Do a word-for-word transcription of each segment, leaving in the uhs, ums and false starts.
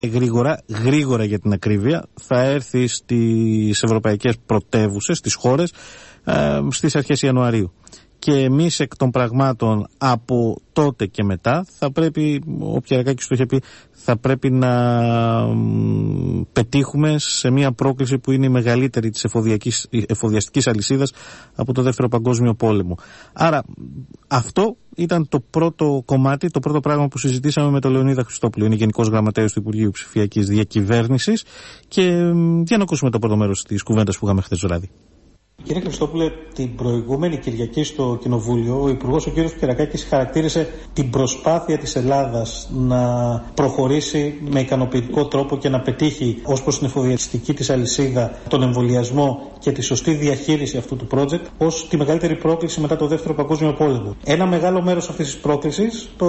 Γρήγορα, γρήγορα για την ακρίβεια, θα έρθει στις ευρωπαϊκές πρωτεύουσες, στις χώρες, ε, στις αρχές Ιανουαρίου. Και εμείς εκ των πραγμάτων από τότε και μετά θα πρέπει, ο Πιερακάκης το είχε πει, θα πρέπει να πετύχουμε σε μια πρόκληση που είναι η μεγαλύτερη της εφοδιαστικής αλυσίδας από το Δεύτερο Παγκόσμιο Πόλεμο. Άρα αυτό ήταν το πρώτο κομμάτι, το πρώτο πράγμα που συζητήσαμε με τον Λεωνίδα Χριστόπουλο. Είναι Γενικός Γραμματέας του Υπουργείου Ψηφιακής Διακυβέρνησης. Και για να ακούσουμε το πρώτο μέρος της κουβέντας που είχαμε χθες βράδυ. Κύριε Χριστόπουλε, την προηγούμενη Κυριακή στο Κοινοβούλιο, ο Υπουργός ο κ. Πιερακάκης χαρακτήρισε την προσπάθεια της Ελλάδας να προχωρήσει με ικανοποιητικό τρόπο και να πετύχει ως προς την εφοδιαστική της αλυσίδα τον εμβολιασμό και τη σωστή διαχείριση αυτού του project ως τη μεγαλύτερη πρόκληση μετά το Δεύτερο Παγκόσμιο Πόλεμο. Ένα μεγάλο μέρος αυτής της πρόκλησης το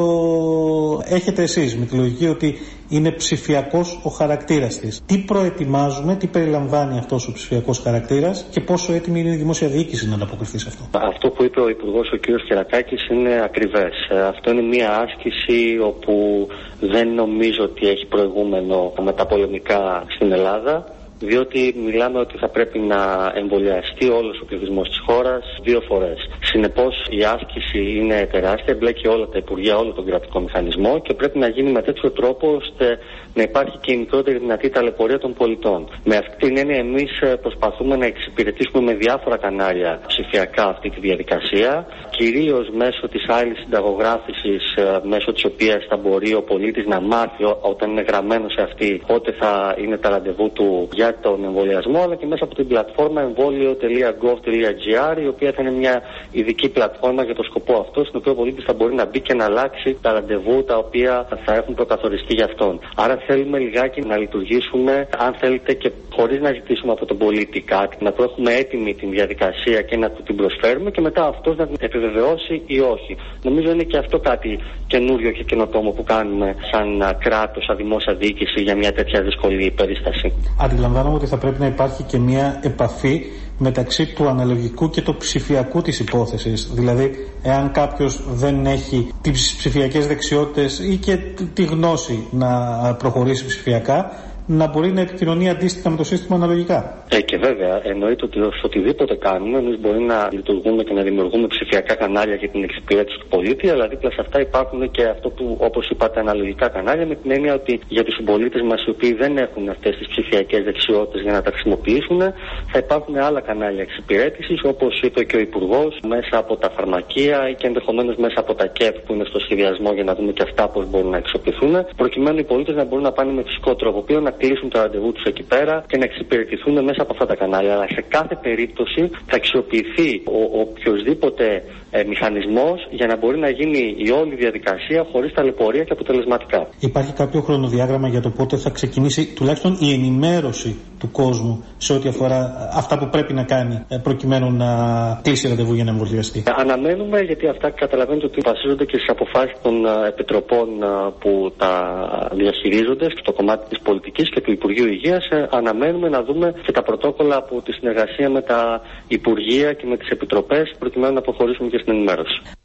έχετε εσείς, με τη λογική ότι είναι ψηφιακός ο χαρακτήρας της. Τι προετοιμάζουμε, τι περιλαμβάνει αυτός ο ψηφιακός χαρακτήρας και πόσο έτοιμη είναι η δημόσια διοίκηση να ανταποκριθεί σε αυτό? Αυτό που είπε ο Υπουργός ο κ. Πιερακάκης είναι ακριβές. Αυτό είναι μια άσκηση όπου δεν νομίζω ότι έχει προηγούμενο μεταπολεμικά στην Ελλάδα, διότι μιλάμε ότι θα πρέπει να εμβολιαστεί όλος ο πληθυσμός της χώρας δύο φορές. Συνεπώς η άσκηση είναι τεράστια, εμπλέκει όλα τα υπουργεία, όλο τον κρατικό μηχανισμό και πρέπει να γίνει με τέτοιο τρόπο ώστε να υπάρχει και η μικρότερη δυνατή ταλαιπωρία των πολιτών. Με αυτή την έννοια εμείς προσπαθούμε να εξυπηρετήσουμε με διάφορα κανάλια ψηφιακά αυτή τη διαδικασία, κυρίως μέσω της άλλης συνταγογράφησης, μέσω της οποίας θα μπορεί ο πολίτης να μάθει όταν είναι γραμμένο σε αυτή πότε θα είναι τα ραντεβού του για τον εμβολιασμό, αλλά και μέσα από την πλατφόρμα εμβόλιο τελεία γκοβ τελεία τζι άρ, η οποία θα είναι μια ειδική πλατφόρμα για το σκοπό αυτό, στην οποία ο πολίτης θα μπορεί να μπει και να αλλάξει τα ραντεβού τα οποία θα έχουν προκαθοριστεί για αυτόν. Άρα θέλουμε λιγάκι να λειτουργήσουμε, αν θέλετε, και χωρίς να ζητήσουμε από τον πολίτη κάτι, να το έχουμε έτοιμη την διαδικασία και να του την προσφέρουμε και μετά αυτός να την επιβεβαιώσει ή όχι. Νομίζω είναι και αυτό κάτι καινούριο και καινοτόμο που κάνουμε σαν κράτος, σαν δημόσια διοίκηση για μια τέτοια δύσκολη περίσταση. Αντιλαμβάνομαι ότι θα πρέπει να υπάρχει και μια επαφή μεταξύ του αναλογικού και του ψηφιακού της υπόθεσης. Δηλαδή, εάν κάποιος δεν έχει τις ψηφιακές δεξιότητες ή και τη γνώση να προχωρήσει ψηφιακά, να μπορεί να επικοινωνεί αντίστοιχα με το σύστημα αναλογικά. Ε, και βέβαια, εννοείται ότι σε οτιδήποτε κάνουμε, εμείς μπορεί να λειτουργούμε και να δημιουργούμε ψηφιακά κανάλια για την εξυπηρέτηση του πολίτη, αλλά δίπλα σε αυτά υπάρχουν και αυτό που, όπως είπατε, αναλογικά κανάλια, με την έννοια ότι για τους συμπολίτες μας οι οποίοι δεν έχουν αυτές τις ψηφιακές δεξιότητες για να τα χρησιμοποιήσουν, θα υπάρχουν άλλα κανάλια εξυπηρέτησης, όπως είπε και ο Υπουργός, μέσα από τα φαρμακεία ή και ενδεχομένως μέσα από τα ΚΕΠ που είναι στο σχεδιασμό, για να δούμε και αυτά πώς μπορούν να αξιοποιηθούν, προκειμένου οι πολίτες να μπορούν να πάνε με φυσικό τρόπο, να κλείσουν το ραντεβού τους εκεί πέρα και να εξυπηρετηθούν μέσα από αυτά τα κανάλια. Αλλά σε κάθε περίπτωση θα αξιοποιηθεί ο οποιοσδήποτε ε, μηχανισμός για να μπορεί να γίνει η όλη διαδικασία χωρίς ταλαιπωρία και αποτελεσματικά. Υπάρχει κάποιο χρονοδιάγραμμα για το πότε θα ξεκινήσει τουλάχιστον η ενημέρωση του κόσμου σε ό,τι αφορά αυτά που πρέπει να κάνει ε, προκειμένου να κλείσει ραντεβού για να εμβολιαστεί? Αναμένουμε, γιατί αυτά καταλαβαίνετε ότι βασίζονται και στις αποφάσεις των ε, επιτροπών ε, που τα διαχειρίζονται στο κομμάτι της πολιτικής και του Υπουργείου Υγείας. Ε, αναμένουμε να δούμε και τα πρωτόκολλα από τη συνεργασία με τα Υπουργεία και με τις Επιτροπές, προκειμένου να προχωρήσουμε και στην ενημέρωση.